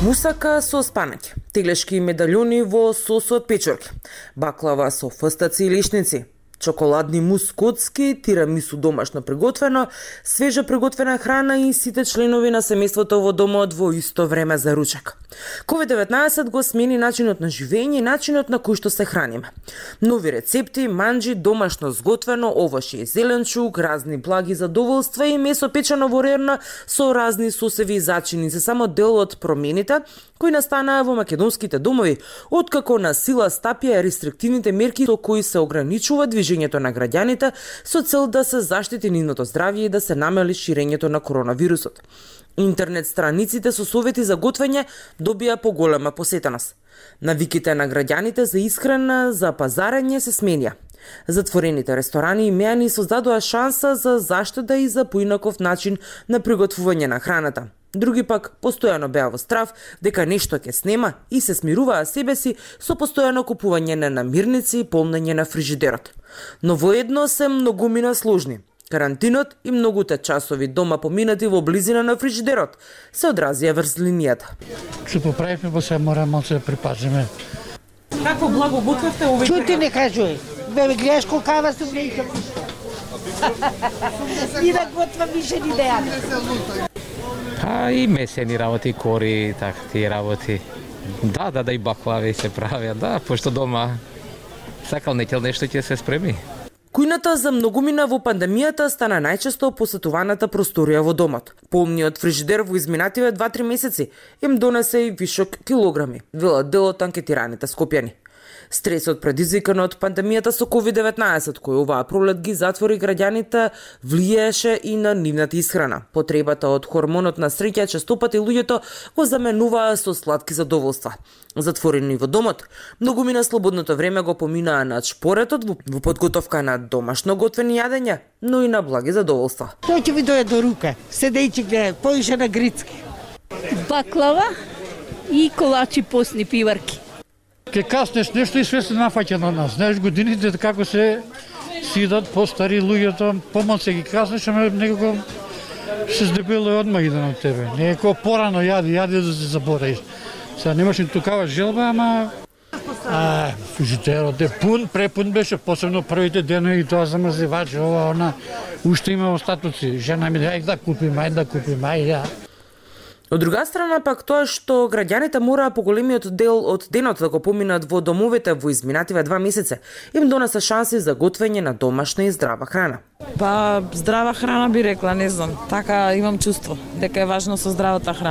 Мусака со спанаќ, теглешки медалјони во сос од печорки, баклава со фстаци и лишници, чоколадни мус скотски, тирамису домашно приготвено, свежа приготвена храна и сите членови на семејството во домот во исто време за ручек. COVID-19 го смени начинот на живење и начинот на кој што се храниме. Нови рецепти, манџи, домашно сготвено, овошје и зеленчук, разни благи задоволства и месо печено во рерна со разни сосеви и зачини се само дел од промените кои настанаа во македонските домови, откако на сила стапија рестриктивните мерки со кои се ограничува движењето на граѓаните со цел да се заштити нивното здравје и да се намали ширењето на коронавирусот. Интернет страниците со совети за готвење добија поголема посетеност. Навиките на граѓаните за исхрана, за пазарење се сменија. Затворените ресторани и мејани создадоа шанса за заштеда и за поинаков начин на приготвување на храната. Други пак постојано беа во страв дека нешто ќе снема и се смируваа себе си со постојано купување на намирници и помнење на фрижидерот. Но воедно се многумина сложни. Карантинот и многуте часови дома поминати во близина на фрижидерот се одразија врз линијата. Што поправивме, во се морамо се припазиме. Како благо готвевте овој? Чути не кажуј. Бе гледаш колкава сум нејка. И да готвам више ни да јадам. И месени работи, кори, так тие работи. Да, и баклави се правиат, да, пошто дома сакал некел нешто ќе се спреми. Кујната за многумина во пандемијата стана најчесто посетуваната просторија во домот. Полниот фрижидер во изминативе 2-3 месеци им донесе и вишок килограми, велат дел од анкетираните скопјани. Стресот предизвикан од пандемијата со COVID-19, кој оваа пролет ги затвори граѓаните, влијаеше и на нивната исхрана. Потребата од хормонот на среќа честопати луѓето го заменуваа со сладки задоволства. Затворени во домот, многумина слободното време го поминаа на чпоретот во подготовка на домашно готвени јадења, но и на благи задоволства. Тој ќе ви дојде до рука, седејќи гледа, поише на грицки. Баклава и колачи постни пиварки. Ке каснеш нешто и све се нафаќа на нас. Знаеш годините како се сидат постари луѓето, помал се ги каснеш, ама некако се здебело одма иден од тебе. Некако порано јади да се забораиш. Сега немаш ни тукава желба, ама фрижитерот е пун, препун беше, посебно првите денови и тоа замрзевач, ова, она, уште има остатоци. Жена ми ајде да купим, ајде. Од друга страна пак тоа што граѓаните мораа поголемиот дел од денот да го поминат во домовите во изминативе 2 месеца, им донесе шанси за готвење на домашна и здрава храна. Здрава храна би рекла, не знам. Така имам чувство дека е важно со здравата храна.